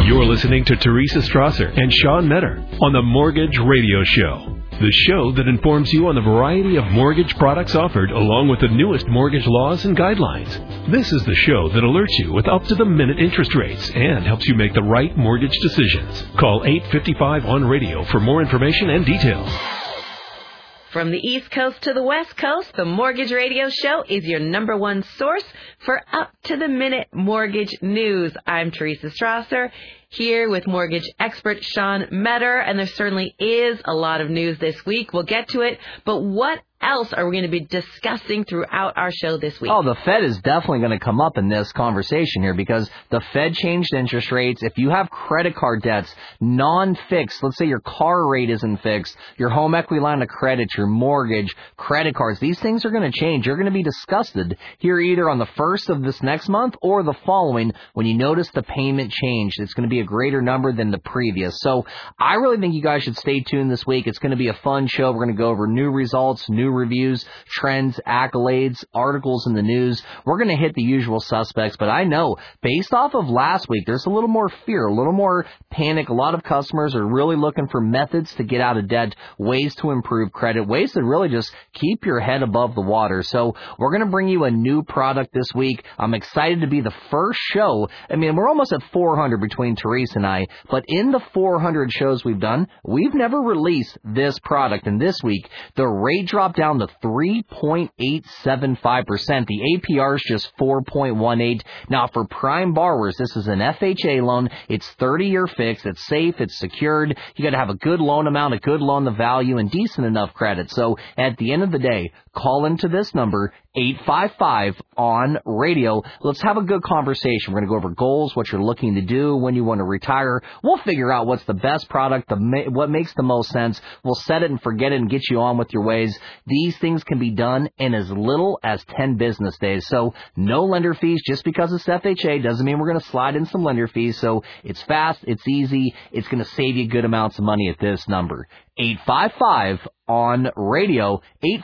You're listening to Teresa Strasser and Sean Metter on the Mortgage Radio Show, the show that informs you on the variety of mortgage products offered along with the newest mortgage laws and guidelines. This is the show that alerts you with up-to-the-minute interest rates and helps you make the right mortgage decisions. Call 855-ON-RADIO for more information and details. From the East Coast to the West Coast, the Mortgage Radio Show is your number one source for up-to-the-minute mortgage news. I'm Teresa Strasser, here with mortgage expert Sean Metter, and there certainly is a lot of news this week. We'll get to it, but what else are we going to be discussing throughout our show this week? Oh, the Fed is definitely going to come up in this conversation here because the Fed changed interest rates. If you have credit card debts, non-fixed, let's say your car rate isn't fixed, your home equity line of credit, your mortgage, credit cards, these things are going to change. You're going to be disgusted here either on the first of this next month or the following when you notice the payment changed. It's going to be a greater number than the previous. So I really think you guys should stay tuned this week. It's going to be a fun show. We're going to go over new results, new reviews, trends, accolades, articles in the news. We're going to hit the usual suspects, but I know based off of last week, there's a little more fear, a little more panic. A lot of customers are really looking for methods to get out of debt, ways to improve credit, ways to really just keep your head above the water. So we're going to bring you a new product this week. I'm excited to be the first show. I mean, we're almost at 400 between Teresa and I, but in the 400 shows we've done, we've never released this product. And this week, the rate dropped down to 3.875%. The APR is just 4.18. Now, for prime borrowers, this is an FHA loan. It's 30-year fixed. It's safe. It's secured. You got to have a good loan amount, a good loan to value, and decent enough credit. So at the end of the day, call into this number, 855-ON-RADIO. Let's have a good conversation. We're going to go over goals, what you're looking to do, when you want to retire. We'll figure out what's the best product, what makes the most sense. We'll set it and forget it and get you on with your ways. These things can be done in as little as 10 business days. So no lender fees. Just because it's FHA doesn't mean we're going to slide in some lender fees. So it's fast, it's easy, it's going to save you good amounts of money at this number. 855-ON-RADIO,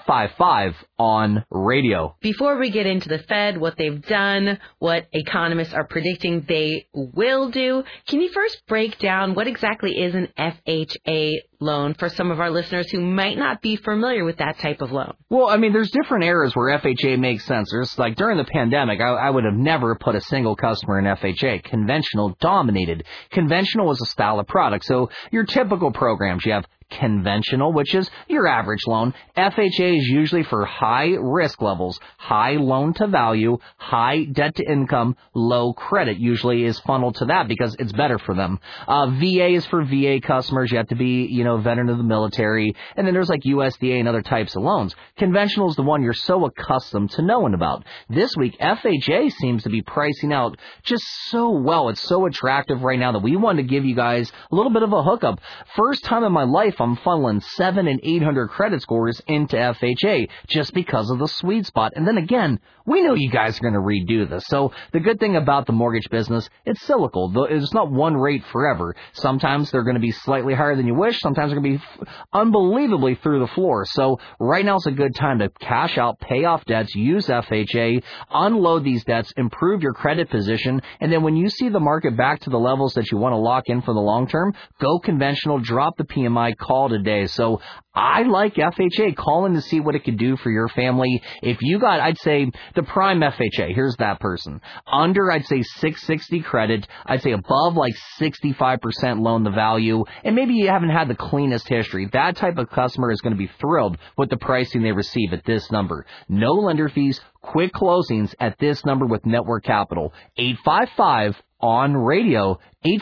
855-ON-RADIO. Before we get into the Fed, what they've done, what economists are predicting they will do, can you first break down what exactly is an FHA loan for some of our listeners who might not be familiar with that type of loan? Well, I mean, there's different eras where FHA makes sense. There's like during the pandemic, I would have never put a single customer in FHA. Conventional dominated. Conventional was a style of product. So your typical programs, you have conventional, which is your average loan. FHA is usually for high risk levels, high loan to value, high debt to income, low credit usually is funneled to that because it's better for them. VA is for VA customers. You have to be, veteran of the military. And then there's like USDA and other types of loans. Conventional is the one you're so accustomed to knowing about. This week, FHA seems to be pricing out just so well. It's so attractive right now that we wanted to give you guys a little bit of a hookup. First time in my life, I'm funneling 700 and 800 credit scores into FHA just because of the sweet spot. And then again, we know you guys are going to redo this. So the good thing about the mortgage business, it's cyclical. It's not one rate forever. Sometimes they're going to be slightly higher than you wish. Sometimes they're going to be unbelievably through the floor. So right now is a good time to cash out, pay off debts, use FHA, unload these debts, improve your credit position. And then when you see the market back to the levels that you want to lock in for the long term, go conventional, drop the PMI, call today. So I like FHA. Call in to see what it could do for your family. If you got, I'd say, the prime FHA, here's that person. Under, I'd say 660 credit. I'd say above like 65% loan to value. And maybe you haven't had the cleanest history. That type of customer is going to be thrilled with the pricing they receive at this number. No lender fees, quick closings at this number with Network Capital. 855-ON-RADIO,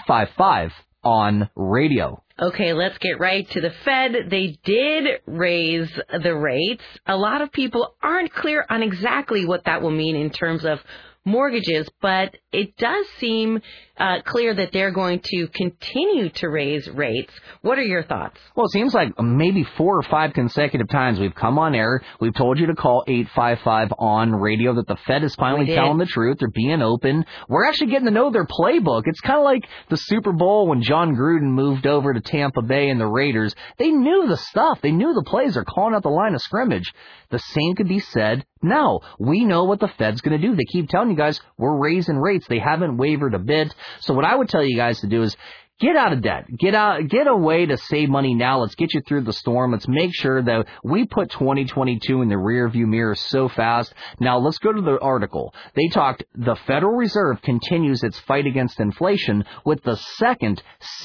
855-ON-RADIO. Okay, let's get right to the Fed. They did raise the rates. A lot of people aren't clear on exactly what that will mean in terms of mortgages, but it does seem clear that they're going to continue to raise rates. What are your thoughts? Well, it seems like maybe 4 or 5 consecutive times we've come on air. We've told you to call 855-ON-RADIO that the Fed is finally telling the truth. They're being open. We're actually getting to know their playbook. It's kind of like the Super Bowl when John Gruden moved over to Tampa Bay and the Raiders. They knew the stuff. They knew the plays. They're calling out the line of scrimmage. The same could be said now. We know what the Fed's going to do. They keep telling you guys, we're raising rates. They haven't wavered a bit. So what I would tell you guys to do is get out of debt. Get a way to save money now. Let's get you through the storm. Let's make sure that we put 2022 in the rearview mirror so fast. Now let's go to the article. They talked, the Federal Reserve continues its fight against inflation with the second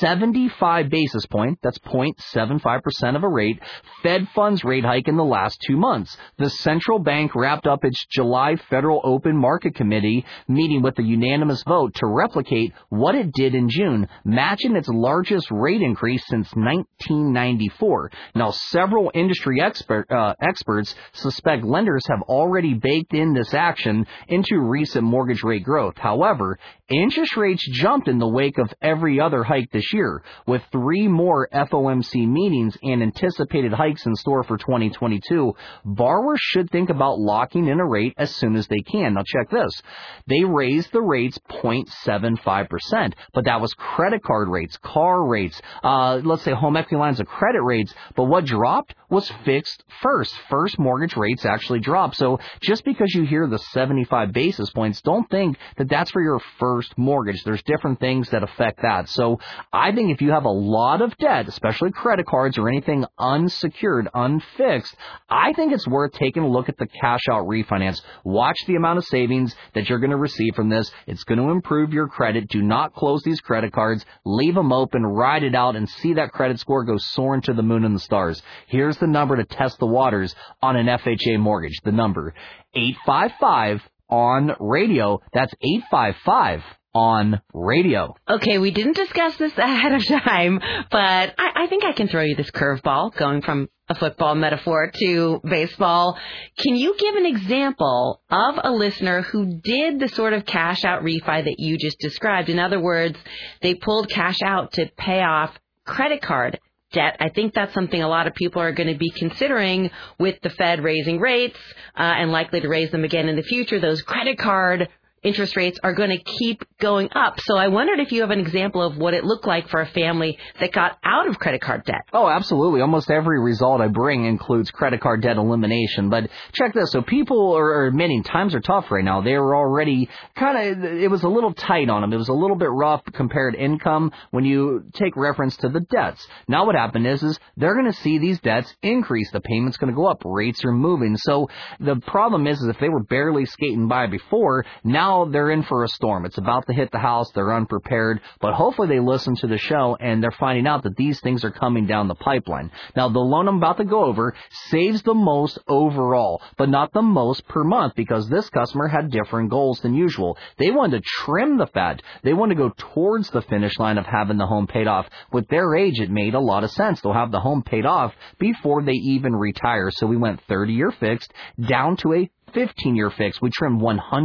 75 basis point, that's 0.75% of a rate, Fed funds rate hike in the last 2 months. The central bank wrapped up its July Federal Open Market Committee meeting with a unanimous vote to replicate what it did in June, matching its largest rate increase since 1994. Now, several industry experts suspect lenders have already baked in this action into recent mortgage rate growth. However, interest rates jumped in the wake of every other hike this year, with 3 more FOMC meetings and anticipated hikes in store for 2022. Borrowers should think about locking in a rate as soon as they can. Now, check this. They raised the rates 0.75%, but that was credit card rates, car rates, let's say home equity lines of credit rates, but what dropped was fixed first mortgage rates actually dropped. So just because you hear the 75 basis points, don't think that that's for your first mortgage. There's different things that affect that. So I think if you have a lot of debt, especially credit cards or anything unsecured, unfixed, I think it's worth taking a look at the cash out refinance. Watch the amount of savings that you're going to receive from this. It's going to improve your credit. Do not close these credit cards. Leave them open, ride it out, and see that credit score go soaring to the moon and the stars. Here's the number to test the waters on an FHA mortgage. The number, 855 on radio. That's 855 on radio. Okay, we didn't discuss this ahead of time, but I think I can throw you this curveball going from a football metaphor to baseball. Can you give an example of a listener who did the sort of cash out refi that you just described? In other words, they pulled cash out to pay off credit card debt. I think that's something a lot of people are going to be considering with the Fed raising rates and likely to raise them again in the future. Those credit card interest rates are going to keep going up. So I wondered if you have an example of what it looked like for a family that got out of credit card debt. Oh, absolutely. Almost every result I bring includes credit card debt elimination. But check this. So people are admitting times are tough right now. They were already it was a little tight on them. It was a little bit rough compared income when you take reference to the debts. Now what happened is they're going to see these debts increase. The payment's going to go up. Rates are moving. So the problem is if they were barely skating by before, now they're in for a storm. It's about to hit the house. They're unprepared, but hopefully they listen to the show and they're finding out that these things are coming down the pipeline. Now, the loan I'm about to go over saves the most overall, but not the most per month because this customer had different goals than usual. They wanted to trim the fat. They wanted to go towards the finish line of having the home paid off. With their age, it made a lot of sense. They'll have the home paid off before they even retire. So we went 30-year fixed down to a 15-year fix. We trimmed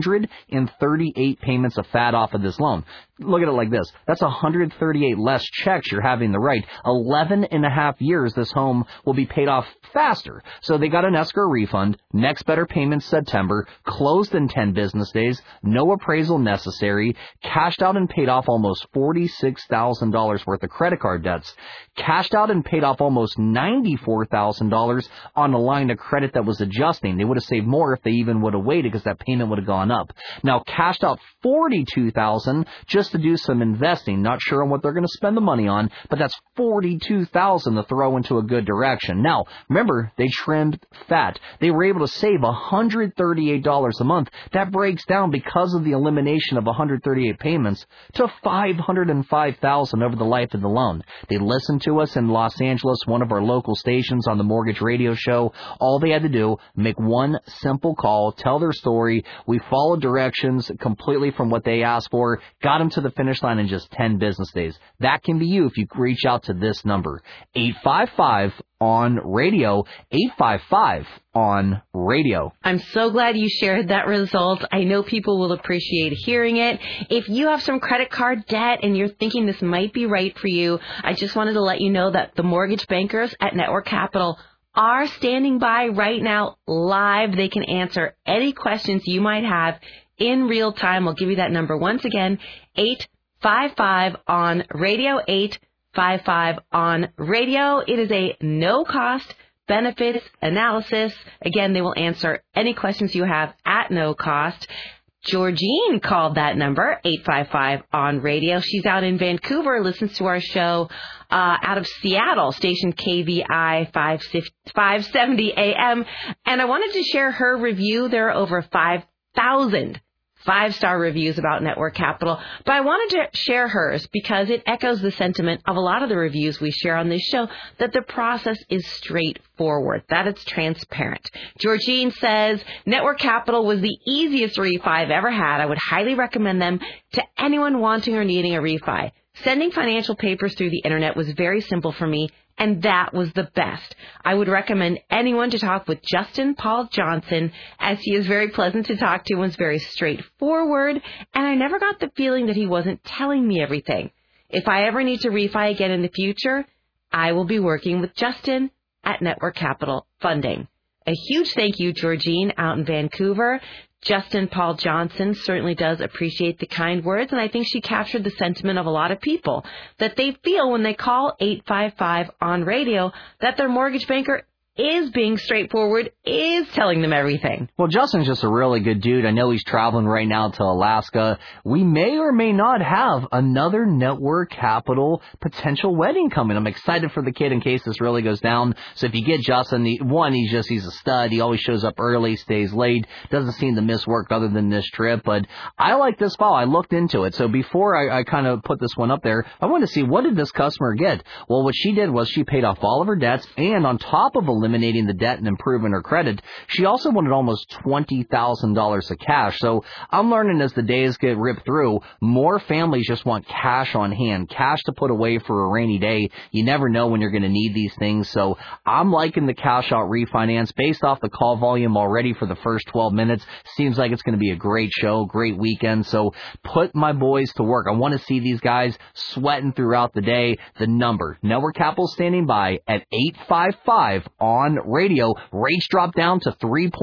138 payments of fat off of this loan. Look at it like this. That's 138 less checks you're having to write. 11 and a half years this home will be paid off faster. So they got an escrow refund. Next better payment September. Closed in 10 business days. No appraisal necessary. Cashed out and paid off almost $46,000 worth of credit card debts. Cashed out and paid off almost $94,000 on a line of credit that was adjusting. They would have saved more if they even would have waited because that payment would have gone up. Now cashed out $42,000 just to do some investing. Not sure on what they're going to spend the money on, but that's $42,000 to throw into a good direction. Now, remember, they trimmed fat. They were able to save $138 a month. That breaks down because of the elimination of 138 payments to $505,000 over the life of the loan. They listened to us in Los Angeles, one of our local stations on the Mortgage Radio Show. All they had to do, make one simple call, tell their story. We followed directions completely from what they asked for, got them to the finish line in just 10 business days. That can be you if you reach out to this number, 855 on radio, 855 on radio. I'm so glad you shared that result. I know people will appreciate hearing it. If you have some credit card debt and you're thinking this might be right for you, I just wanted to let you know that the mortgage bankers at Network Capital are standing by right now live. They can answer any questions you might have in real time. I'll give you that number once again, 855 on radio, 855 on radio. It is a no-cost benefits analysis. Again, they will answer any questions you have at no cost. Georgine called that number, 855 on radio. She's out in Vancouver, listens to our show out of Seattle, station KVI 570 AM. And I wanted to share her review. There are over 5,000 5-star reviews about Network Capital, but I wanted to share hers because it echoes the sentiment of a lot of the reviews we share on this show, that the process is straightforward, that it's transparent. Georgine says, Network Capital was the easiest refi I've ever had. I would highly recommend them to anyone wanting or needing a refi. Sending financial papers through the internet was very simple for me, and that was the best. I would recommend anyone to talk with Justin Paul Johnson, as he is very pleasant to talk to and was very straightforward, and I never got the feeling that he wasn't telling me everything. If I ever need to refi again in the future, I will be working with Justin at Network Capital Funding. A huge thank you, Georgine, out in Vancouver. Justin Paul Johnson certainly does appreciate the kind words, and I think she captured the sentiment of a lot of people, that they feel when they call 855 on radio that their mortgage banker is being straightforward, is telling them everything. Well, Justin's just a really good dude. I know he's traveling right now to Alaska. We may or may not have another Network Capital potential wedding coming. I'm excited for the kid in case this really goes down. So if you get Justin, he's a stud. He always shows up early, stays late, doesn't seem to miss work other than this trip. But I like this file. I looked into it. So before I kind of put this one up there, I wanted to see, what did this customer get? Well, what she did was she paid off all of her debts, and on top of eliminating the debt and improving her credit, she also wanted almost $20,000 of cash. So I'm learning as the days get ripped through, more families just want cash on hand, cash to put away for a rainy day. You never know when you're going to need these things. So I'm liking the cash out refinance based off the call volume already for the first 12 minutes. Seems like it's going to be a great show, great weekend. So put my boys to work. I want to see these guys sweating throughout the day. The number, Network Capital standing by at 855 on radio. Rates drop down to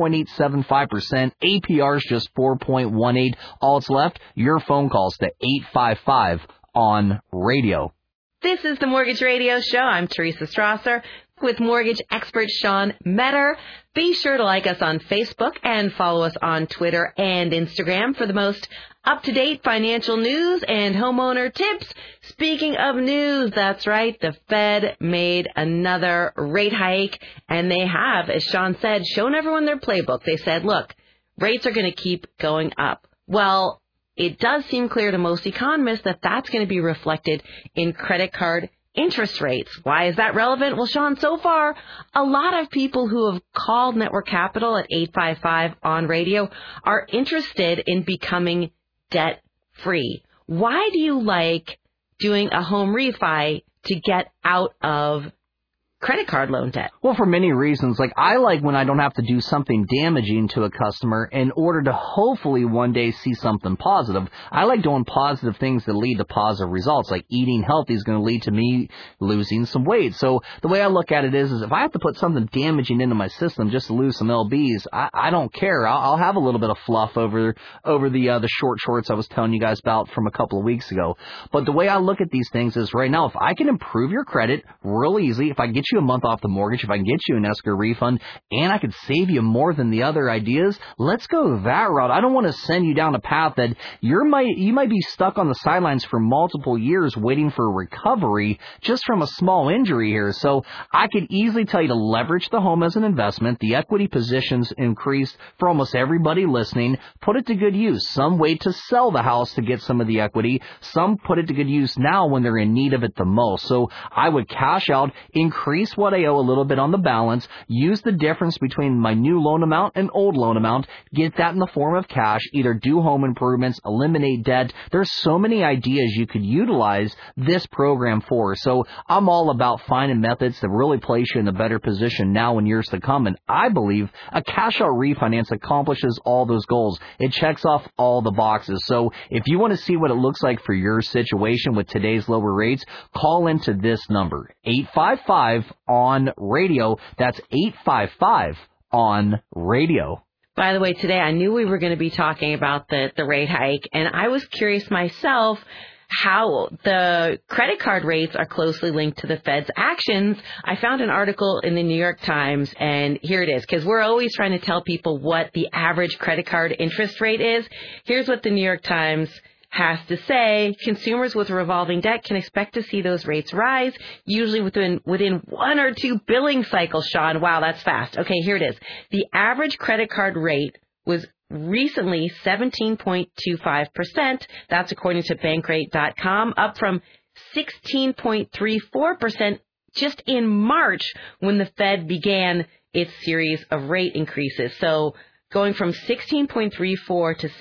3.875%. APR's just 4.18. All it's left, your phone calls to 855 on radio. This is the Mortgage Radio Show. I'm Teresa Strasser with mortgage expert Sean Metter. Be sure to like us on Facebook and follow us on Twitter and Instagram for the most up-to-date financial news and homeowner tips. Speaking of news, that's right, the Fed made another rate hike, and they have, as Sean said, shown everyone their playbook. They said, look, rates are going to keep going up. Well, it does seem clear to most economists that that's going to be reflected in credit card interest rates. Why is that relevant? Well, Sean, so far, a lot of people who have called Network Capital at 855 on radio are interested in becoming debt-free. Why do you like doing a home refi to get out of credit card loan debt? Well, for many reasons. Like, I like when I don't have to do something damaging to a customer in order to hopefully one day see something positive. I like doing positive things that lead to positive results, like eating healthy is going to lead to me losing some weight. So the way I look at it is if I have to put something damaging into my system just to lose some LBs, I don't care. I'll have a little bit of fluff over the short shorts I was telling you guys about from a couple of weeks ago. But the way I look at these things is right now, if I can improve your credit real easy, if I get you a month off the mortgage, if I can get you an escrow refund, and I could save you more than the other ideas, let's go that route. I don't want to send you down a path that you might be stuck on the sidelines for multiple years waiting for recovery just from a small injury here. So I could easily tell you to leverage the home as an investment. The equity positions increased for almost everybody listening. Put it to good use. Some wait to sell the house to get some of the equity. Some put it to good use now when they're in need of it the most. So I would cash out, increase what I owe a little bit on the balance, use the difference between my new loan amount and old loan amount, get that in the form of cash, either do home improvements, eliminate debt. There's so many ideas you could utilize this program for. So I'm all about finding methods that really place you in a better position now and years to come. And I believe a cash out refinance accomplishes all those goals. It checks off all the boxes. So if you want to see what it looks like for your situation with today's lower rates, call into this number, 855 on radio. That's 855 on radio. By the way, today I knew we were going to be talking about the rate hike, and I was curious myself, how the credit card rates are closely linked to the Fed's actions. I found an article in the New York Times, and here it is, because we're always trying to tell people what the average credit card interest rate is. Here's what the New York Times has to say. Consumers with revolving debt can expect to see those rates rise, usually within 1 or 2 billing cycles, Sean. Wow, that's fast. Okay, here it is. The average credit card rate was recently 17.25%. That's according to Bankrate.com, up from 16.34% just in March when the Fed began its series of rate increases. So going from 16.34 to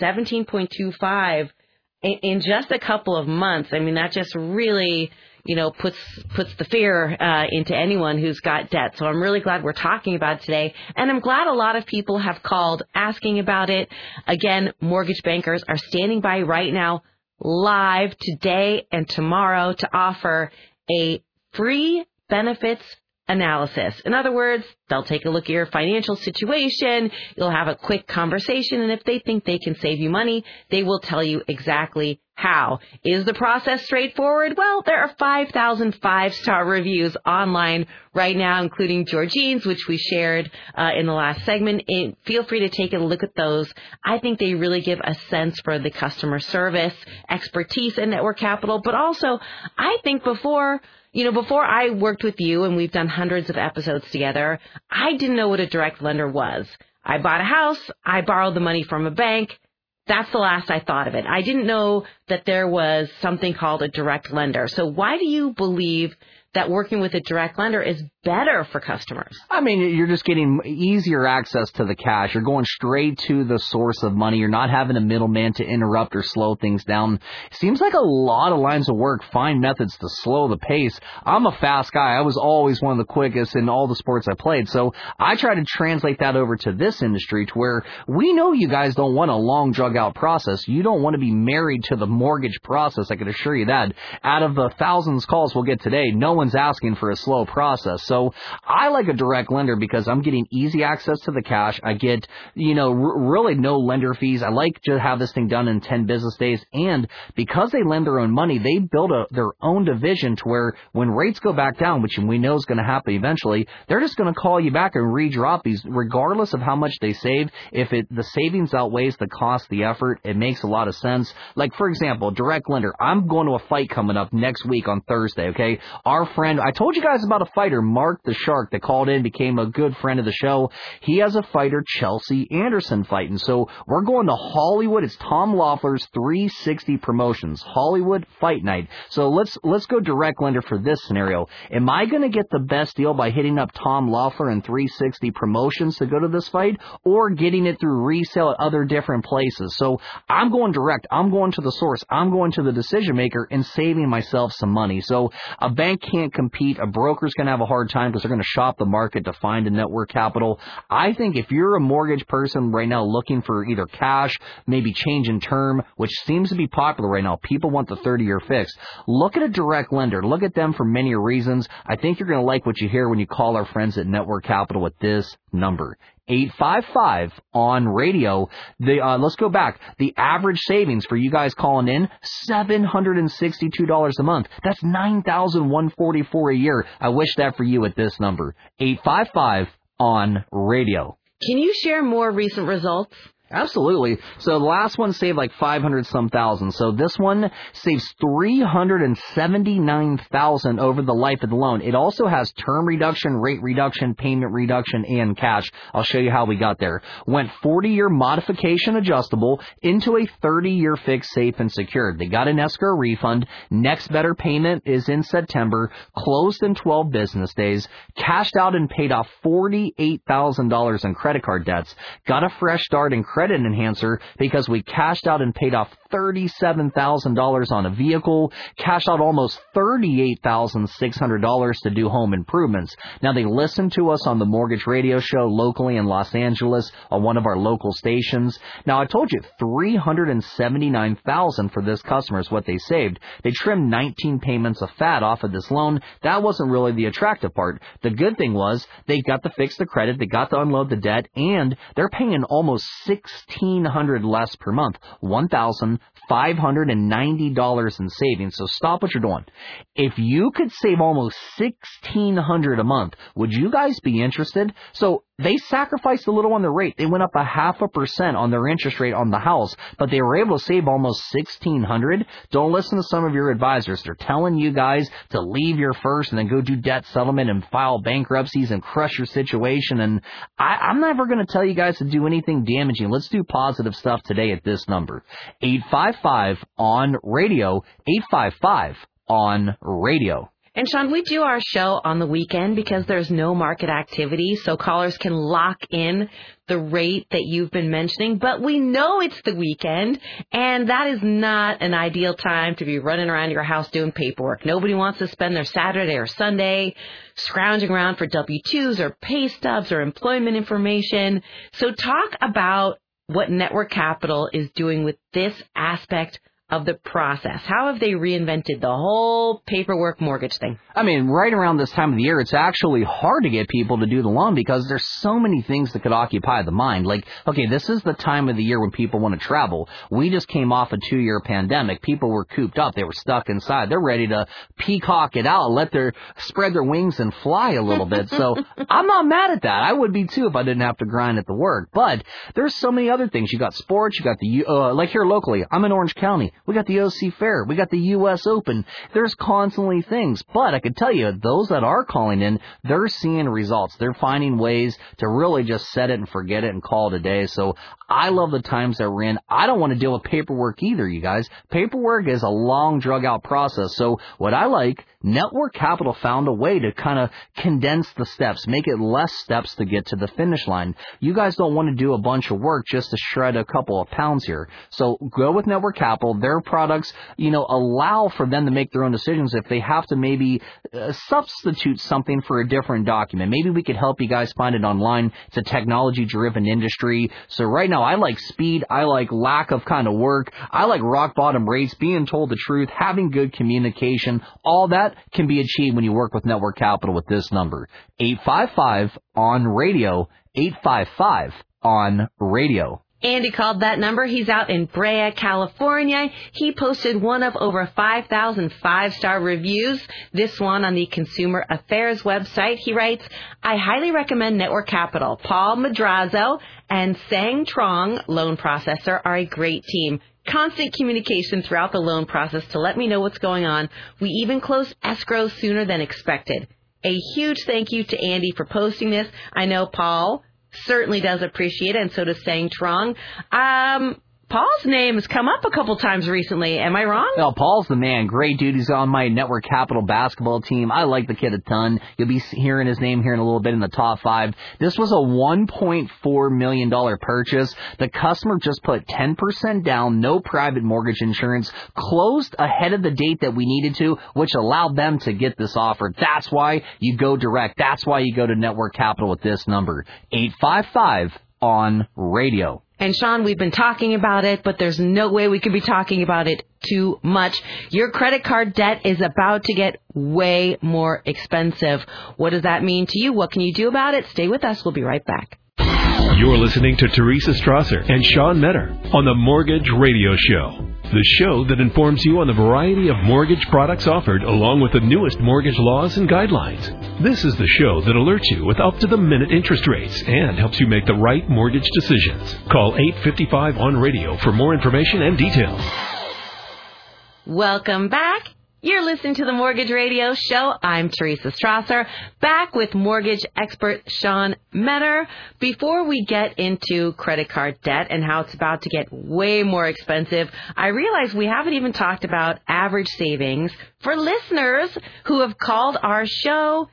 17.25 in just a couple of months, I mean, that just really, puts the fear into anyone who's got debt. So I'm really glad we're talking about it today. And I'm glad a lot of people have called asking about it. Again, mortgage bankers are standing by right now, live today and tomorrow, to offer a free benefits analysis. In other words, they'll take a look at your financial situation, you'll have a quick conversation, and if they think they can save you money, they will tell you exactly how. Is the process straightforward? Well, there are 5,000 5-star reviews online right now, including Georgine's, which we shared in the last segment. Feel free to take a look at those. I think they really give a sense for the customer service, expertise in Network Capital, but also I think before I worked with you, and we've done hundreds of episodes together, I didn't know what a direct lender was. I bought a house, I borrowed the money from a bank. That's the last I thought of it. I didn't know that there was something called a direct lender. So why do you believe that working with a direct lender is better for customers? I mean, you're just getting easier access to the cash. You're going straight to the source of money. You're not having a middleman to interrupt or slow things down. It seems like a lot of lines of work find methods to slow the pace. I'm a fast guy. I was always one of the quickest in all the sports I played. So I try to translate that over to this industry, to where we know you guys don't want a long, drug-out process. You don't want to be married to the mortgage process. I can assure you that. Out of the thousands of calls we'll get today, no one's asking for a slow process. So I like a direct lender because I'm getting easy access to the cash. I get, really no lender fees. I like to have this thing done in 10 business days. And because they lend their own money, they build their own division to where when rates go back down, which we know is going to happen eventually, they're just going to call you back and redrop these regardless of how much they save. If the savings outweighs the cost, the effort, it makes a lot of sense. Like, for example, direct lender. I'm going to a fight coming up next week on Thursday, okay? Our friend, I told you guys about a fighter, Mark the Shark, that called in, became a good friend of the show. He has a fighter, Chelsea Anderson, fighting. So we're going to Hollywood. It's Tom Loeffler's 360 Promotions, Hollywood Fight Night. So let's go direct lender for this scenario. Am I going to get the best deal by hitting up Tom Loeffler and 360 Promotions to go to this fight, or getting it through resale at other different places? So I'm going direct. I'm going to the source. I'm going to the decision maker and saving myself some money. So a bank can't compete. A broker's going to have a hard time because they're going to shop the market to find a Network Capital. I think if you're a mortgage person right now looking for either cash, maybe change in term, which seems to be popular right now, people want the 30-year fix, look at a direct lender. Look at them for many reasons. I think you're going to like what you hear when you call our friends at Network Capital with this number. 855 on radio. Let's go back. The average savings for you guys calling in, $762 a month. That's $9,144 a year. I wish that for you at this number. 855 on radio. Can you share more recent results? Absolutely. So the last one saved like 500-some thousand. So this one saves $379,000 over the life of the loan. It also has term reduction, rate reduction, payment reduction, and cash. I'll show you how we got there. Went 40-year modification adjustable into a 30-year fixed, safe, and secured. They got an escrow refund. Next better payment is in September. Closed in 12 business days. Cashed out and paid off $48,000 in credit card debts. Got a fresh start in credit enhancer because we cashed out and paid off $37,000 on a vehicle, cashed out almost $38,600 to do home improvements. Now, they listen to us on the Mortgage Radio Show locally in Los Angeles on one of our local stations. Now, I told you $379,000 for this customer is what they saved. They trimmed 19 payments of fat off of this loan. That wasn't really the attractive part. The good thing was they got to fix the credit, they got to unload the debt, and they're paying almost $1,600 less per month, $1,400 $590 in savings. So stop what you're doing. If you could save almost $1,600 a month, would you guys be interested? So they sacrificed a little on their rate. They went up 0.5% on their interest rate on the house, but they were able to save almost $1,600. Don't listen to some of your advisors. They're telling you guys to leave your first and then go do debt settlement and file bankruptcies and crush your situation. And I'm never going to tell you guys to do anything damaging. Let's do positive stuff today at this number. 855-ON-RADIO. 855-ON-RADIO. And Sean, we do our show on the weekend because there's no market activity, so callers can lock in the rate that you've been mentioning. But we know it's the weekend, and that is not an ideal time to be running around your house doing paperwork. Nobody wants to spend their Saturday or Sunday scrounging around for W-2s or pay stubs or employment information. So talk about what Network Capital is doing with this aspect of the process. How have they reinvented the whole paperwork mortgage thing? I mean, right around this time of the year, it's actually hard to get people to do the loan because there's so many things that could occupy the mind. Like, okay, this is the time of the year when people want to travel. We just came off a 2-year pandemic. People were cooped up. They were stuck inside. They're ready to peacock it out, spread their wings and fly a little bit. So I'm not mad at that. I would be too if I didn't have to grind at the work. But there's so many other things. You got sports. You got like here locally, I'm in Orange County. We got the OC Fair. We got the U.S. Open. There's constantly things. But I can tell you, those that are calling in, they're seeing results. They're finding ways to really just set it and forget it and call it a day. So I love the times that we're in. I don't want to deal with paperwork either, you guys. Paperwork is a long, drug-out process. So what I like, Network Capital found a way to kind of condense the steps, make it less steps to get to the finish line. You guys don't want to do a bunch of work just to shred a couple of pounds here. So go with Network Capital. Their products, allow for them to make their own decisions if they have to maybe substitute something for a different document. Maybe we could help you guys find it online. It's a technology-driven industry. So right now, I like speed. I like lack of kind of work. I like rock-bottom rates, being told the truth, having good communication. All that can be achieved when you work with Network Capital with this number. 855-ON-RADIO. 855-ON-RADIO. Andy called that number. He's out in Brea, California. He posted one of over 5,000 five-star reviews, this one on the Consumer Affairs website. He writes, I highly recommend Network Capital. Paul Madrazo and Sang Trong, loan processor, are a great team. Constant communication throughout the loan process to let me know what's going on. We even closed escrow sooner than expected. A huge thank you to Andy for posting this. I know Paul certainly does appreciate it, and so does Sang Trong. Paul's name has come up a couple times recently. Am I wrong? Well, Paul's the man. Great dude. He's on my Network Capital basketball team. I like the kid a ton. You'll be hearing his name here in a little bit in the top 5. This was a $1.4 million purchase. The customer just put 10% down, no private mortgage insurance, closed ahead of the date that we needed to, which allowed them to get this offer. That's why you go direct. That's why you go to Network Capital with this number, 855-ON-RADIO. And Sean, we've been talking about it, but there's no way we could be talking about it too much. Your credit card debt is about to get way more expensive. What does that mean to you? What can you do about it? Stay with us. We'll be right back. You're listening to Teresa Strasser and Sean Metter on the Mortgage Radio Show, the show that informs you on the variety of mortgage products offered along with the newest mortgage laws and guidelines. This is the show that alerts you with up-to-the-minute interest rates and helps you make the right mortgage decisions. Call 855-ON-RADIO for more information and details. Welcome back. You're listening to the Mortgage Radio Show. I'm Teresa Strasser, back with mortgage expert Sean Metter. Before we get into credit card debt and how it's about to get way more expensive, I realize we haven't even talked about average savings for listeners who have called our show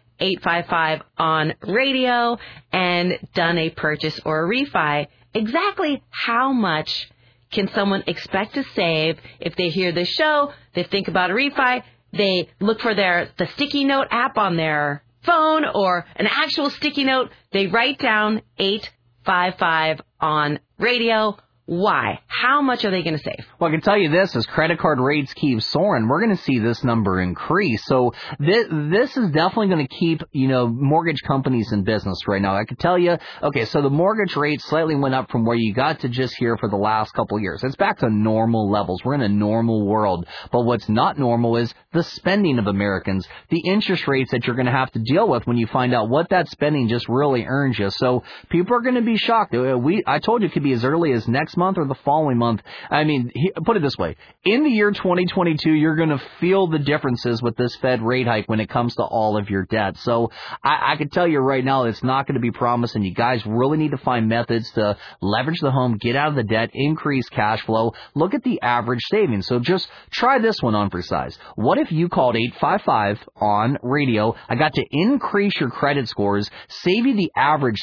855-ON-RADIO and done a purchase or a refi. Exactly how much can someone expect to save if they hear this show, they think about a refi, they look for the sticky note app on their phone or an actual sticky note, they write down 855-ON-RADIO. Why? How much are they going to save? Well, I can tell you this, as credit card rates keep soaring, we're going to see this number increase. So this is definitely going to keep, mortgage companies in business right now. I can tell you, okay, so the mortgage rate slightly went up from where you got to just here for the last couple of years. It's back to normal levels. We're in a normal world. But what's not normal is the spending of Americans, the interest rates that you're going to have to deal with when you find out what that spending just really earns you. So people are going to be shocked. I told you it could be as early as next month or the following month. I mean, put it this way. In the year 2022, you're going to feel the differences with this Fed rate hike when it comes to all of your debt. So I can tell you right now, it's not going to be promising. You guys really need to find methods to leverage the home, get out of the debt, increase cash flow. Look at the average savings. So just try this one on for size. What if you called 855 on radio? I got to increase your credit scores, save you the average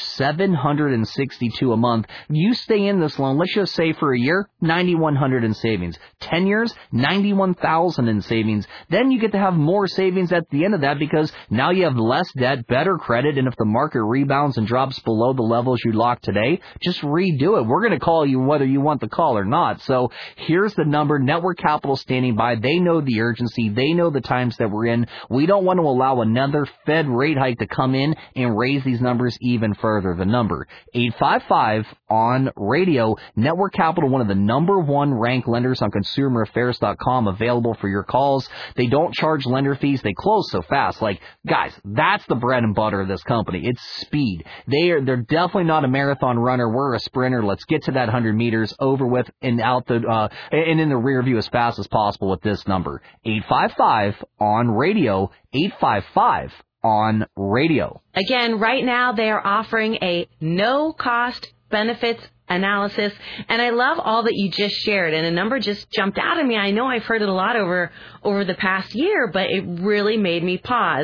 $762 a month. You stay in this loan, let's just say for a year, $9,100 in savings. 10 years, $91,000 in savings. Then you get to have more savings at the end of that because now you have less debt, better credit, and if the market rebounds and drops below the levels you locked today, just redo it. We're going to call you whether you want the call or not. So here's the number. Network Capital standing by. They know the urgency. They know the times that we're in. We don't want to allow another Fed rate hike to come in and raise these numbers even further. The number, 855 on radio. Network Capital, one of the number one ranked lenders on ConsumerAffairs.com, available for your calls. They don't charge lender fees. They close so fast. Like, guys, that's the bread and butter of this company. It's speed. They're definitely not a marathon runner. We're a sprinter. Let's get to that 100 meters over with and out and in the rear view as fast as possible with this number. 855 on radio. 855 on radio. Again, right now they are offering a no-cost benefits analysis, and I love all that you just shared, and a number just jumped out at me. I know I've heard it a lot over the past year, but it really made me pause.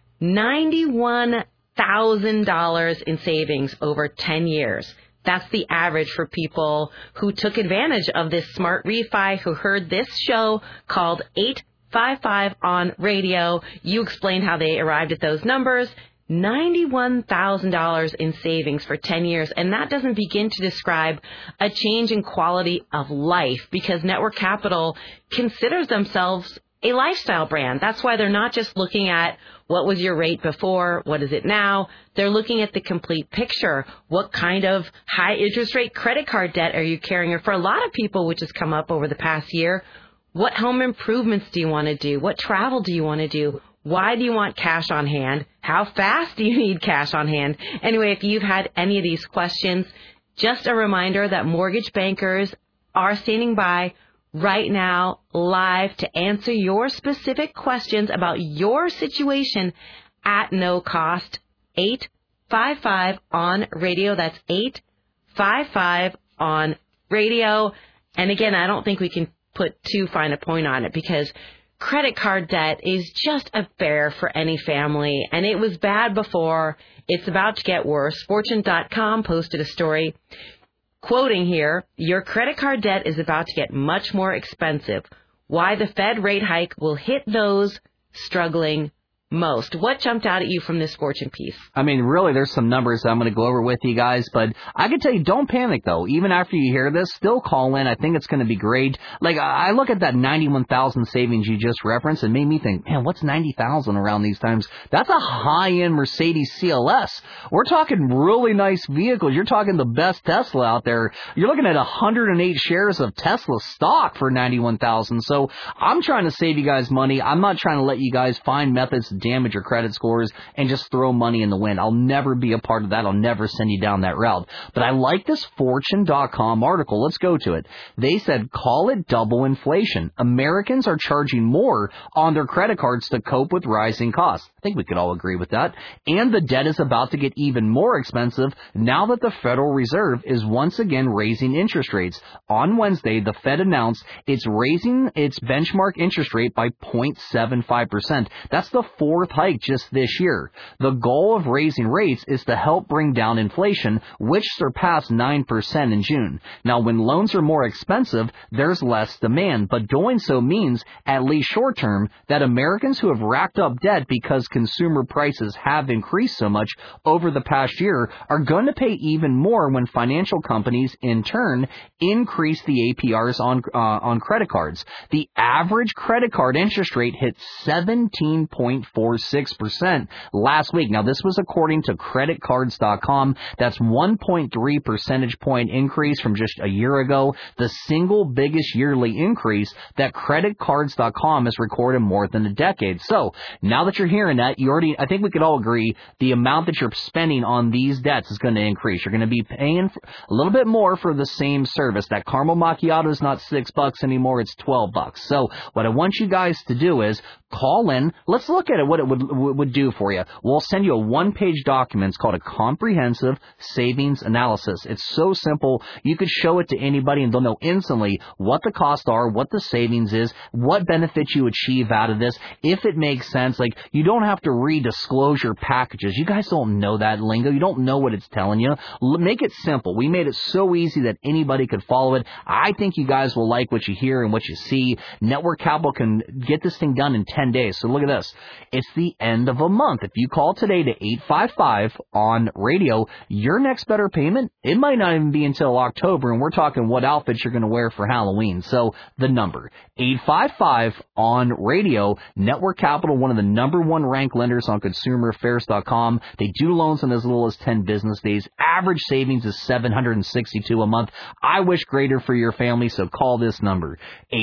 $91,000 in savings over 10 years. That's the average for people who took advantage of this smart refi, who heard this show called 855 on radio. You explained how they arrived at those numbers. $91,000 in savings for 10 years. And that doesn't begin to describe a change in quality of life, because Network Capital considers themselves a lifestyle brand. That's why they're not just looking at what was your rate before, what is it now. They're looking at the complete picture. What kind of high interest rate credit card debt are you carrying? Or for a lot of people, which has come up over the past year, what home improvements do you want to do? What travel do you want to do? Why do you want cash on hand? How fast do you need cash on hand? Anyway, if you've had any of these questions, just a reminder that Mortgage Bankers are standing by right now live to answer your specific questions about your situation at no cost. 855 on radio. That's 855 on radio. And again, I don't think we can put too fine a point on it, because credit card debt is just a bear for any family, and it was bad before. It's about to get worse. Fortune.com posted a story quoting here, "Your credit card debt is about to get much more expensive. Why the Fed rate hike will hit those struggling most." What jumped out at you from this Fortune piece? I mean, really, there's some numbers that I'm going to go over with you guys, but I can tell you, don't panic, though. Even after you hear this, still call in. I think it's going to be great. Like, I look at that 91,000 savings you just referenced and made me think, man, what's 90,000 around these times? That's a high-end Mercedes CLS. We're talking really nice vehicles. You're talking the best Tesla out there. You're looking at 108 shares of Tesla stock for 91,000. So I'm trying to save you guys money. I'm not trying to let you guys find methods to damage your credit scores and just throw money in the wind. I'll never be a part of that. I'll never send you down that route. But I like this Fortune.com article. Let's go to it. They said, call it double inflation. Americans are charging more on their credit cards to cope with rising costs. I think we could all agree with that. And the debt is about to get even more expensive now that the Federal Reserve is once again raising interest rates. On Wednesday, the Fed announced it's raising its benchmark interest rate by 0.75%. That's the 4th hike just this year. The goal of raising rates is to help bring down inflation, which surpassed 9% in June. Now, when loans are more expensive, there's less demand, but doing so means, at least short term, that Americans who have racked up debt because consumer prices have increased so much over the past year are going to pay even more when financial companies, in turn, increase the APRs on credit cards. The average credit card interest rate hit 17.46% last week. Now, this was according to creditcards.com. That's 1.3 percentage point increase from just a year ago, the single biggest yearly increase that creditcards.com has recorded in more than a decade. So, now that you're hearing that, I think we could all agree the amount that you're spending on these debts is going to increase. You're going to be paying a little bit more for the same service. That caramel macchiato is not $6 anymore, it's $12. So, what I want you guys to do is call in. Let's look at it, what it would do for you. We'll send you a one-page document. It's called a comprehensive savings analysis. It's so simple. You could show it to anybody and they'll know instantly what the costs are, what the savings is, what benefits you achieve out of this, if it makes sense. Like, you don't have to read disclosure packages. You guys don't know that lingo. You don't know what it's telling you. Make it simple. We made it so easy that anybody could follow it. I think you guys will like what you hear and what you see. Network Capital can get this thing done in 10 days. So look at this. It's the end of a month. If you call today to 855 on radio, your next better payment, it might not even be until October, and we're talking what outfits you're going to wear for Halloween. So the number, 855 on radio. Network Capital, one of the number one ranked lenders on consumeraffairs.com. They do loans in as little as 10 business days. Average savings is $762 a month. I wish greater for your family, so call this number,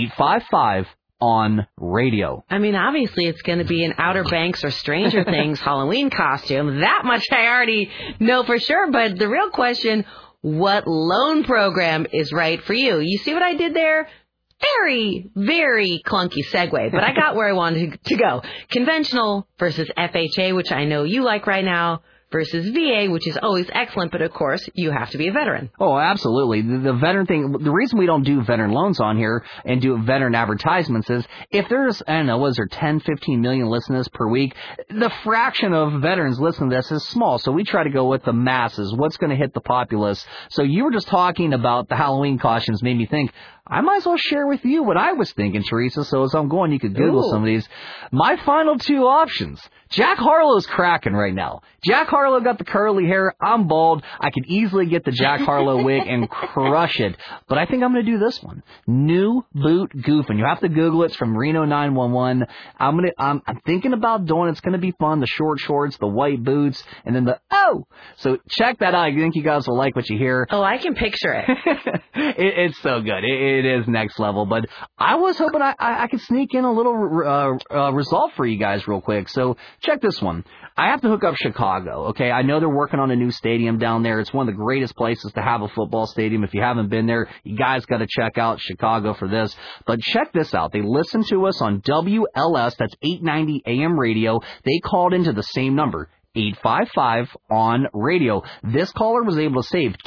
855 on radio. I mean, obviously it's going to be an Outer Banks or Stranger Things Halloween costume. That much I already know for sure. But the real question, what loan program is right for you? You see what I did there? Very, very clunky segue, but I got where I wanted to go. Conventional versus FHA, which I know you like right now, versus VA, which is always excellent, but of course, you have to be a veteran. Oh, absolutely. The veteran thing, the reason we don't do veteran loans on here and do veteran advertisements is if there's, 10, 15 million listeners per week, the fraction of veterans listening to this is small, so we try to go with the masses, what's going to hit the populace. So you were just talking about the Halloween costumes, made me think, I might as well share with you what I was thinking, Teresa, so as I'm going, you could Google some of these. My final two options. Jack Harlow's cracking right now. Jack Harlow got the curly hair. I'm bald. I could easily get the Jack Harlow wig and crush it. But I think I'm going to do this one. New Boot Goofing. You have to Google it. It's from Reno 911. I'm thinking about doing it. It's going to be fun. The short shorts, the white boots, and then So check that out. I think you guys will like what you hear. Oh, I can picture it. It's so good. It is next level. But I was hoping I could sneak in a little result for you guys real quick. So check this one. I have to hook up Chicago, okay? I know they're working on a new stadium down there. It's one of the greatest places to have a football stadium. If you haven't been there, you guys got to check out Chicago for this. But check this out. They listen to us on WLS, that's 890 AM radio. They called into the same number, 855 on radio. This caller was able to save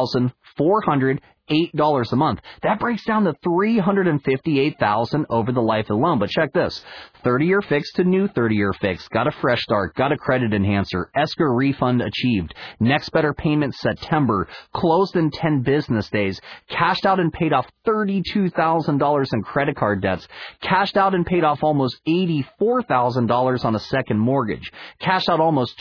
$2,408 a month. That breaks down to $358,000 over the life of the loan. But check this. 30-year fixed to new 30-year fixed. Got a fresh start. Got a credit enhancer. escrow refund achieved. Next better payment September. Closed in 10 business days. Cashed out and paid off $32,000 in credit card debts. Cashed out and paid off almost $84,000 on a second mortgage. Cashed out almost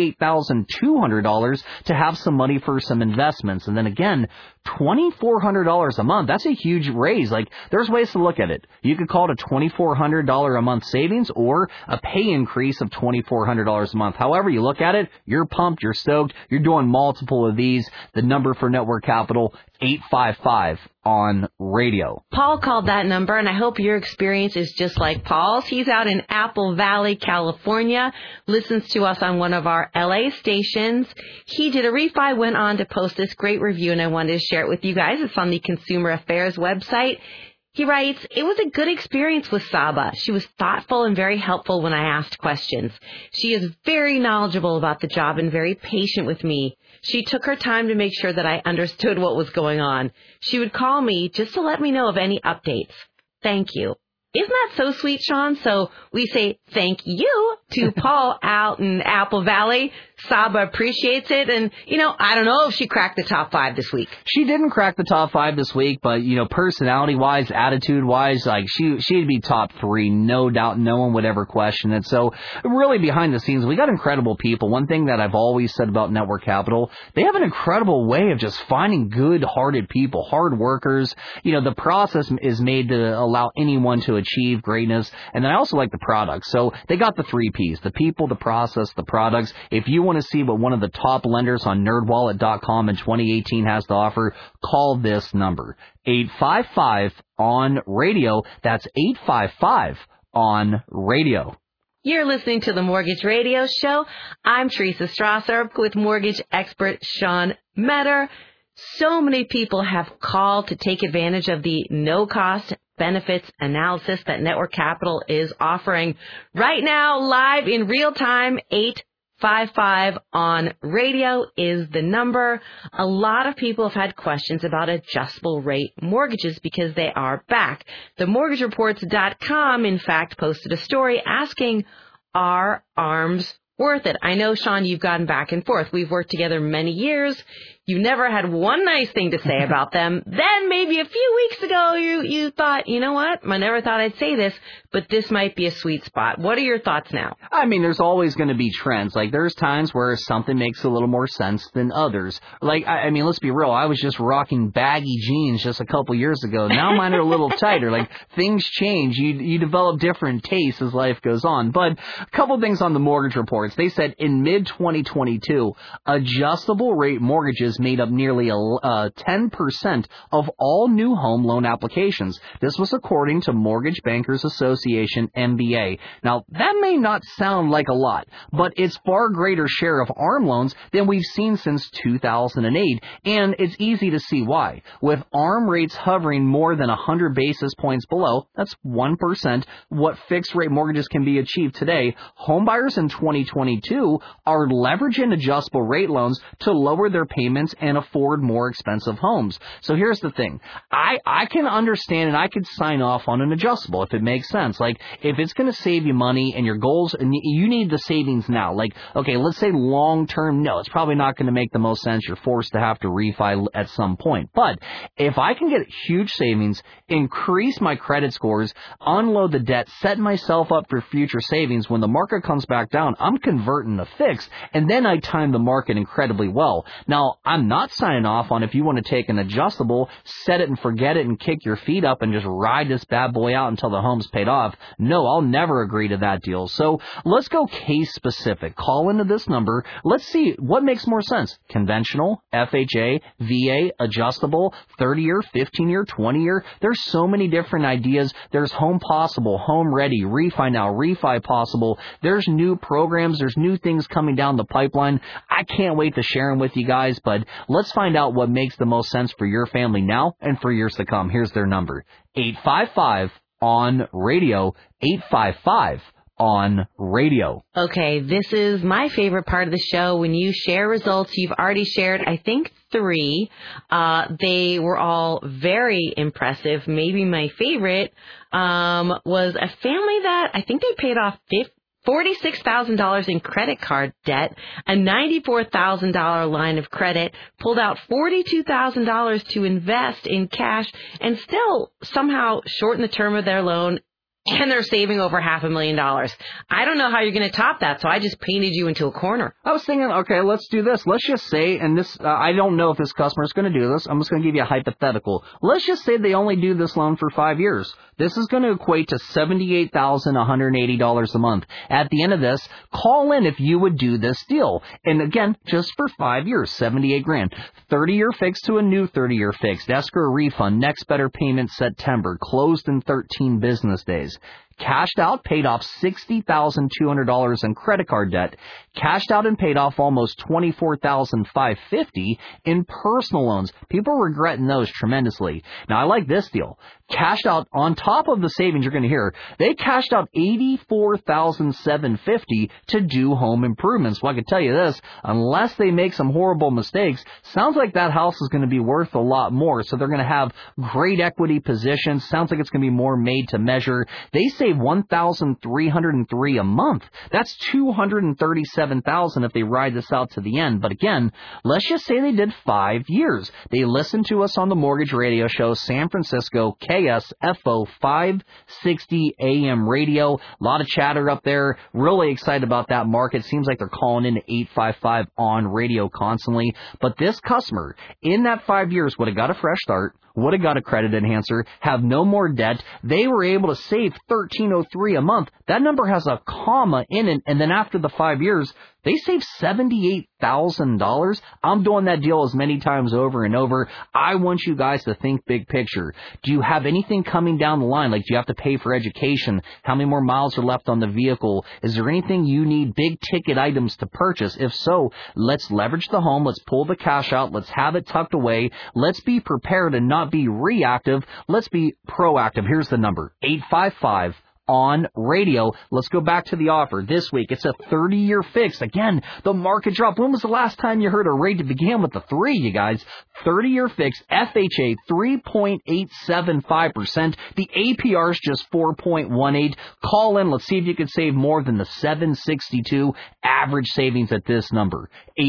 $28,200 to have some money for some investments. And then again, $2,400 a month. That's a huge raise. Like, there's ways to look at it. You could call it a $2,400 a month savings or a pay increase of $2,400 a month. However you look at it, you're pumped, you're stoked, you're doing multiple of these. The number for Network Capital, 855 on radio. Paul called that number, and I hope your experience is just like Paul's. He's out in Apple Valley, California, listens to us on one of our LA stations. He did a refi, went on to post this great review, and I wanted to share it with you guys. It's on the Consumer Affairs website. He writes, it was a good experience with Saba. She was thoughtful and very helpful when I asked questions. She is very knowledgeable about the job and very patient with me. She took her time to make sure that I understood what was going on. She would call me just to let me know of any updates. Thank you. Isn't that so sweet, Sean? So we say thank you to Paul out in Apple Valley. Saba appreciates it. And, I don't know if she cracked the top 5 this week. She didn't crack the top 5 this week, but, personality-wise, attitude-wise, she'd be top 3, no doubt. No one would ever question it. So really behind the scenes, we got incredible people. One thing that I've always said about Network Capital, they have an incredible way of just finding good-hearted people, hard workers. The process is made to allow anyone to achieve greatness. And then I also like the products. So they got the 3 Ps, the people, the process, the products. If you want to see what one of the top lenders on nerdwallet.com in 2018 has to offer, call this number, 855-ON-RADIO. That's 855-ON-RADIO. You're listening to the Mortgage Radio Show. I'm Teresa Strasser with mortgage expert Sean Metter. So many people have called to take advantage of the no-cost benefits analysis that Network Capital is offering right now, live in real time. 855-ON-RADIO is the number. A lot of people have had questions about adjustable rate mortgages because they are back. TheMortgageReports.com, in fact, posted a story asking, are ARMs worth it? I know, Sean, you've gotten back and forth. We've worked together many years. You never had one nice thing to say about them. Then maybe a few weeks ago, you thought, you know what? I never thought I'd say this, but this might be a sweet spot. What are your thoughts now? I mean, there's always going to be trends. There's times where something makes a little more sense than others. I mean, let's be real. I was just rocking baggy jeans just a couple years ago. Now mine are a little tighter. Things change. You develop different tastes as life goes on. But a couple things on the mortgage reports. They said in mid-2022, adjustable rate mortgages made up nearly 10% of all new home loan applications. This was according to Mortgage Bankers Association, MBA. Now, that may not sound like a lot, but it's far greater share of ARM loans than we've seen since 2008, and it's easy to see why. With ARM rates hovering more than 100 basis points below, that's 1%, what fixed-rate mortgages can be achieved today, homebuyers in 2022 are leveraging adjustable rate loans to lower their payments and afford more expensive homes. So here's the thing. I can understand and I could sign off on an adjustable if it makes sense. If it's going to save you money and your goals, and you need the savings now. Okay, let's say long-term, no, it's probably not going to make the most sense. You're forced to have to refi at some point. But if I can get huge savings, increase my credit scores, unload the debt, set myself up for future savings, when the market comes back down, I'm converting the fixed, and then I time the market incredibly well. Now, I'm not signing off on if you want to take an adjustable, set it and forget it and kick your feet up and just ride this bad boy out until the home's paid off. No, I'll never agree to that deal. So let's go case specific. Call into this number. Let's see what makes more sense. Conventional, FHA, VA, adjustable, 30-year, 15-year, 20-year. There's so many different ideas. There's Home Possible, Home Ready, Refi Now, Refi Possible. There's new programs. There's new things coming down the pipeline. I can't wait to share them with you guys, but let's find out what makes the most sense for your family now and for years to come. Here's their number, 855-ON-RADIO, 855-ON-RADIO. Okay, this is my favorite part of the show. When you share results, you've already shared, I think, 3. They were all very impressive. Maybe my favorite was a family that I think they paid off $46,000 in credit card debt, a $94,000 line of credit, pulled out $42,000 to invest in cash, and still somehow shorten the term of their loan, and they're saving over $500,000. I don't know how you're going to top that, so I just painted you into a corner. I was thinking, okay, let's do this. Let's just say, and this, I don't know if this customer is going to do this. I'm just going to give you a hypothetical. Let's just say they only do this loan for 5 years. This is going to equate to $78,180 a month. At the end of this, call in if you would do this deal. And again, just for 5 years, $78,000. 30-year fixed to a new 30-year fixed. Escrow refund. Next better payment September. Closed in 13 business days. cashed out, paid off $60,200 in credit card debt, cashed out and paid off almost $24,550 in personal loans. People are regretting those tremendously. Now, I like this deal. Cashed out, on top of the savings you're going to hear, they cashed out $84,750 to do home improvements. Well, I can tell you this, unless they make some horrible mistakes, sounds like that house is going to be worth a lot more. So they're going to have great equity positions. Sounds like it's going to be more made to measure. They save $1,303 a month. That's $237,000 if they ride this out to the end. But again, let's just say they did 5 years. They listened to us on the Mortgage Radio Show, San Francisco, KSFO 560 AM radio. A lot of chatter up there. Really excited about that market. Seems like they're calling into 855 on radio constantly. But this customer, in that 5 years, would have got a fresh start, would have got a credit enhancer, have no more debt. They were able to save $1,303 a month. That number has a comma in it, and then after the 5 years, they saved $78,000. I'm doing that deal as many times over and over. I want you guys to think big picture. Do you have anything coming down the line? Like, do you have to pay for education? How many more miles are left on the vehicle? Is there anything you need, big ticket items to purchase? If so, let's leverage the home. Let's pull the cash out. Let's have it tucked away. Let's be prepared and not be reactive. Let's be proactive. Here's the number, 855 on radio. Let's go back to the offer this week. It's a 30-year fix. Again, the market drop. When was the last time you heard a rate that began with the 3, you guys? 30-year fix, FHA 3.875%. The APR is just 4.18. Call in. Let's see if you can save more than the 762 average savings at this number.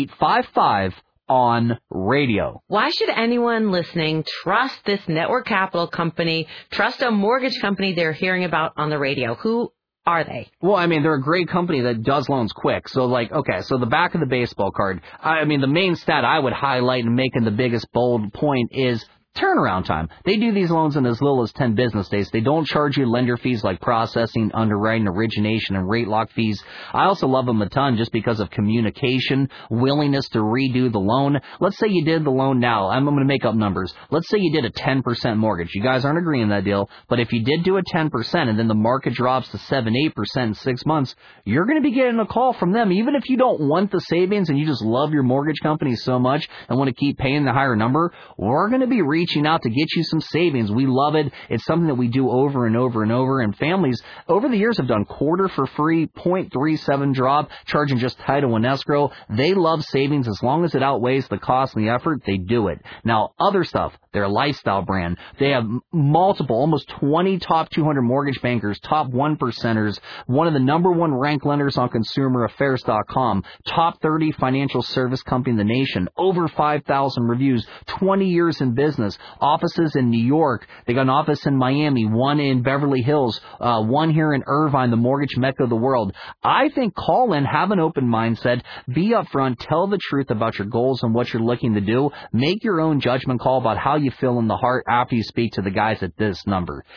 855 on radio. Why should anyone listening trust this network capital company, trust a mortgage company they're hearing about on the radio? Who are they? Well, I mean, they're a great company that does loans quick. So, like, okay, so the back of the baseball card, I mean, the main stat I would highlight and making the biggest bold point is turnaround time. They do these loans in as little as 10 business days. They don't charge you lender fees like processing, underwriting, origination, and rate lock fees. I also love them a ton just because of communication, willingness to redo the loan. Let's say you did the loan now. I'm going to make up numbers. Let's say you did a 10% mortgage. You guys aren't agreeing that deal, but if you did do a 10% and then the market drops to 7-8% in 6 months, you're going to be getting a call from them. Even if you don't want the savings and you just love your mortgage company so much and want to keep paying the higher number, we're going to be reaching out to get you some savings. We love it. It's something that we do over and over and over. And families over the years have done quarter for free, 0.37 drop, charging just title and escrow. They love savings. As long as it outweighs the cost and the effort, they do it. Now, other stuff, their lifestyle brand. They have multiple, almost 20 top 200 mortgage bankers, top 1%ers, one of the number 1 ranked lenders on consumeraffairs.com, top 30 financial service company in the nation, over 5,000 reviews, 20 years in business, offices in New York. They got an office in Miami, one in Beverly Hills, one here in Irvine, the mortgage mecca of the world. I think call in, have an open mindset, be upfront, tell the truth about your goals and what you're looking to do. Make your own judgment call about how you feel in the heart after you speak to the guys at this number,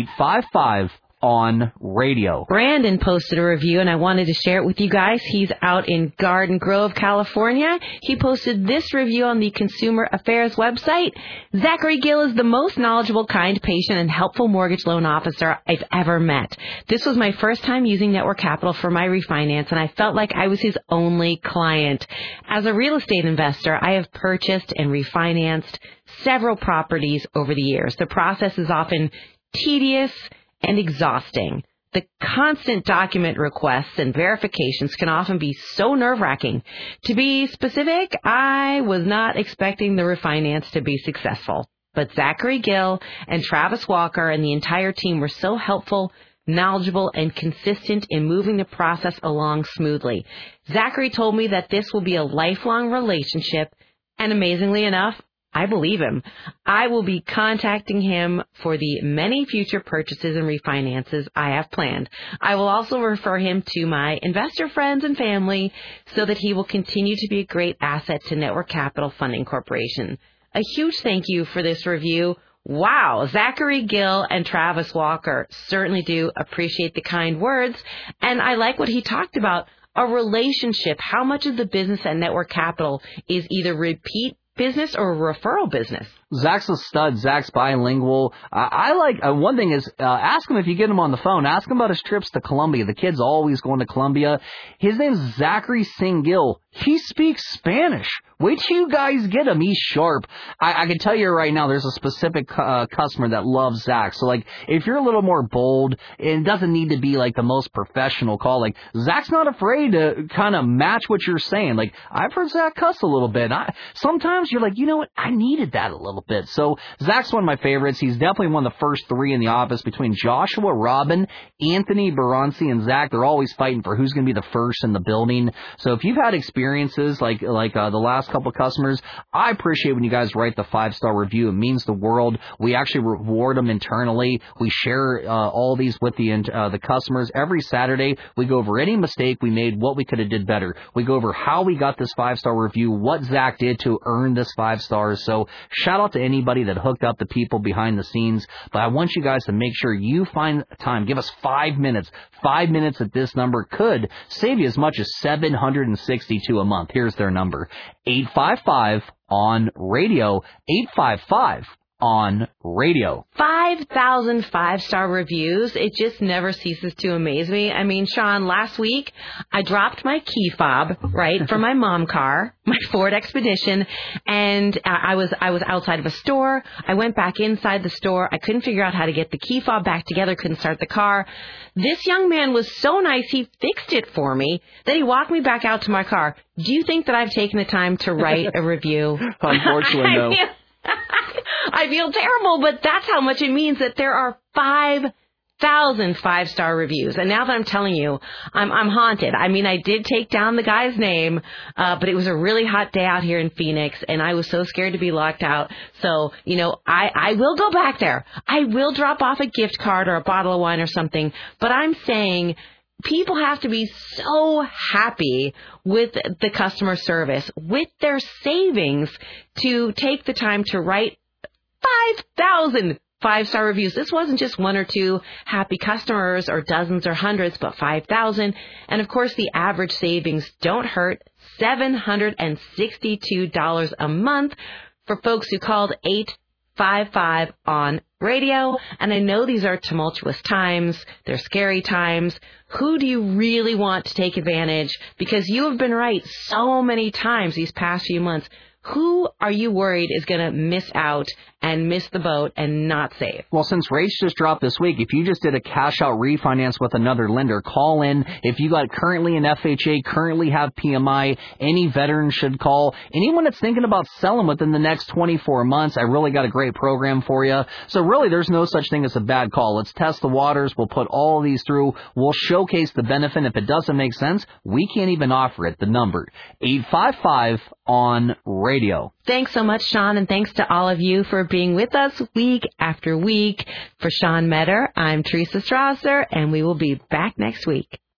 855 on radio. Brandon posted a review, and I wanted to share it with you guys. He's out in Garden Grove, California. He posted this review on the Consumer Affairs website. Zachary Gill is the most knowledgeable, kind, patient, and helpful mortgage loan officer I've ever met. This was my first time using Network Capital for my refinance, and I felt like I was his only client. As a real estate investor, I have purchased and refinanced several properties over the years. The process is often tedious and exhausting. The constant document requests and verifications can often be so nerve-wracking. To be specific, I was not expecting the refinance to be successful. But Zachary Gill and Travis Walker and the entire team were so helpful, knowledgeable, and consistent in moving the process along smoothly. Zachary told me that this will be a lifelong relationship, and amazingly enough, I believe him. I will be contacting him for the many future purchases and refinances I have planned. I will also refer him to my investor friends and family so that he will continue to be a great asset to Network Capital Funding Corporation. A huge thank you for this review. Wow, Zachary Gill and Travis Walker certainly do appreciate the kind words. And I like what he talked about, a relationship. How much of the business at Network Capital is either repeat business or referral business? Zach's a stud. Zach's bilingual. I like, one thing is, ask him if you get him on the phone. Ask him about his trips to Colombia. The kid's always going to Colombia. His name's Zachary Singil. He speaks Spanish. Wait till you guys get him. He's sharp. I can tell you right now, there's a specific customer that loves Zach. So, like, if you're a little more bold, it doesn't need to be, like, the most professional call. Like, Zach's not afraid to kind of match what you're saying. Like, I've heard Zach cuss a little bit. Sometimes you're like, you know what? I needed that a little bit. So, Zach's one of my favorites. He's definitely one of the first three in the office between Joshua, Robin, Anthony, Baranci, and Zach. They're always fighting for who's going to be the first in the building. So, if you've had experiences like the last couple of customers, I appreciate when you guys write the 5-star review. It means the world. We actually reward them internally. We share all these with the customers. Every Saturday, we go over any mistake we made, what we could have did better. We go over how we got this 5-star review, what Zach did to earn this 5 stars. So shout out to anybody that hooked up the people behind the scenes. But I want you guys to make sure you find time. Give us 5 minutes. 5 minutes at this number could save you as much as $762 a month. Here's their number. 855 on radio. 855 on radio. 5,000 5-star reviews. It just never ceases to amaze me. I mean, Sean, last week I dropped my key fob, right, for my mom car, my Ford Expedition, and I was outside of a store. I went back inside the store. I couldn't figure out how to get the key fob back together, couldn't start the car. This young man was so nice, he fixed it for me. Then he walked me back out to my car. Do you think that I've taken the time to write a review? Unfortunately, no. I feel terrible, but that's how much it means that there are 5,000 5-star reviews. And now that I'm telling you, I'm haunted. I mean, I did take down the guy's name, but it was a really hot day out here in Phoenix, and I was so scared to be locked out. So, you know, I will go back there. I will drop off a gift card or a bottle of wine or something, but I'm saying people have to be so happy with the customer service, with their savings, to take the time to write 5,000 5-star reviews. This wasn't just one or two happy customers or dozens or hundreds, but 5,000. And of course, the average savings don't hurt. $762 a month for folks who called 855 on radio. And I know these are tumultuous times. They're scary times. Who do you really want to take advantage? Because you have been right so many times these past few months. Who are you worried is going to miss out and miss the boat and not save? Well, since rates just dropped this week, if you just did a cash-out refinance with another lender, call in. If you got currently an FHA, currently have PMI, any veteran should call. Anyone that's thinking about selling within the next 24 months, I really got a great program for you. So really, there's no such thing as a bad call. Let's test the waters. We'll put all of these through. We'll showcase the benefit. If it doesn't make sense, we can't even offer it. The number, 855 on radio. Thanks so much, Sean, and thanks to all of you for being with us week after week. For Sean Metter, I'm Teresa Strasser, and we will be back next week.